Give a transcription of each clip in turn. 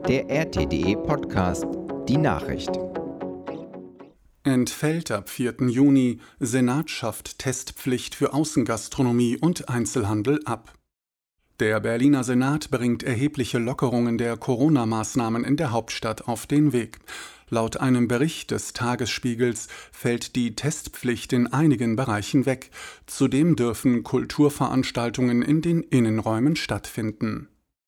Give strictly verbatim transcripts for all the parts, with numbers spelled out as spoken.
der R T D E Podcast, die Nachricht. Entfällt ab vierten Juni, Senat schafft Testpflicht für Außengastronomie und Einzelhandel ab. Der Berliner Senat bringt erhebliche Lockerungen der Corona-Maßnahmen in der Hauptstadt auf den Weg. Laut einem Bericht des Tagesspiegels fällt die Testpflicht in einigen Bereichen weg. Zudem dürfen Kulturveranstaltungen in den Innenräumen stattfinden.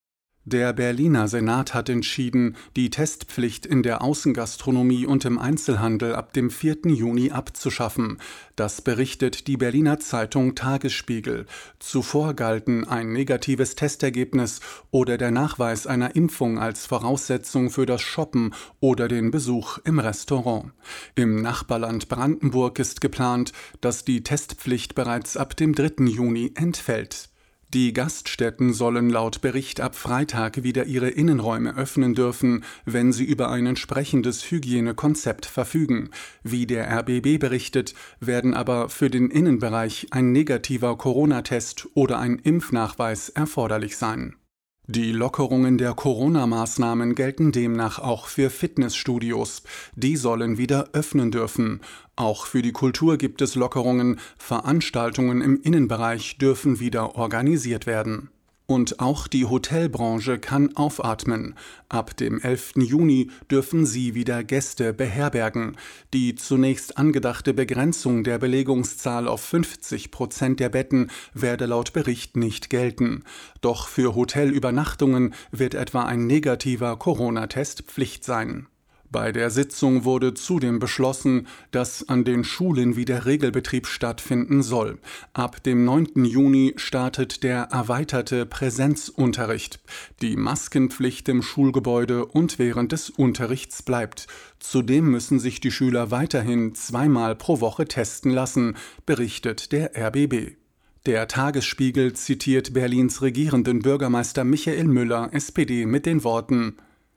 Der Berliner Senat hat entschieden, die Testpflicht in der Außengastronomie und im Einzelhandel ab dem vierten Juni abzuschaffen. Das berichtet die Berliner Zeitung Tagesspiegel. Zuvor galten ein negatives Testergebnis oder der Nachweis einer Impfung als Voraussetzung für das Shoppen oder den Besuch im Restaurant. Im Nachbarland Brandenburg ist geplant, dass die Testpflicht bereits ab dem dritten Juni entfällt. Die Gaststätten sollen laut Bericht ab Freitag wieder ihre Innenräume öffnen dürfen, wenn sie über ein entsprechendes Hygienekonzept verfügen. Wie der R B B berichtet, werden aber für den Innenbereich ein negativer Corona-Test oder ein Impfnachweis erforderlich sein. Die Lockerungen der Corona-Maßnahmen gelten demnach auch für Fitnessstudios. Die sollen wieder öffnen dürfen. Auch für die Kultur gibt es Lockerungen. Veranstaltungen im Innenbereich dürfen wieder organisiert werden. Und auch die Hotelbranche kann aufatmen. Ab dem elften Juni dürfen sie wieder Gäste beherbergen. Die zunächst angedachte Begrenzung der Belegungszahl auf fünfzig Prozent der Betten werde laut Bericht nicht gelten. Doch für Hotelübernachtungen wird etwa ein negativer Corona-Test Pflicht sein. Bei der Sitzung wurde zudem beschlossen, dass an den Schulen wieder Regelbetrieb stattfinden soll. Ab dem neunten Juni startet der erweiterte Präsenzunterricht. Die Maskenpflicht im Schulgebäude und während des Unterrichts bleibt. Zudem müssen sich die Schüler weiterhin zweimal pro Woche testen lassen, berichtet der R B B. Der Tagesspiegel zitiert Berlins regierenden Bürgermeister Michael Müller, S P D, mit den Worten: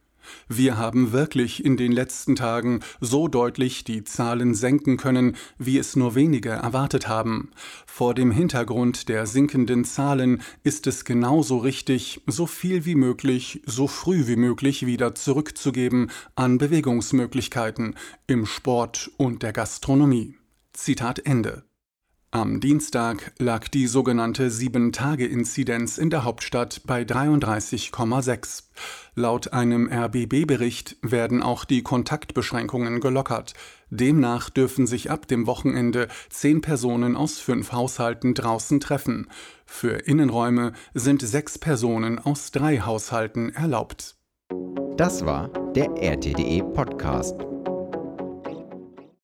Wir haben wirklich in den letzten Tagen so deutlich die Zahlen senken können, wie es nur wenige erwartet haben. Vor dem Hintergrund der sinkenden Zahlen ist es genauso richtig, so viel wie möglich, so früh wie möglich wieder zurückzugeben an Bewegungsmöglichkeiten im Sport und der Gastronomie. Zitat Ende. Am Dienstag lag die sogenannte sieben Tage Inzidenz in der Hauptstadt bei dreiunddreißig Komma sechs. Laut einem R B B-Bericht werden auch die Kontaktbeschränkungen gelockert. Demnach dürfen sich ab dem Wochenende zehn Personen aus fünf Haushalten draußen treffen. Für Innenräume sind sechs Personen aus drei Haushalten erlaubt. Das war der R T D E Podcast.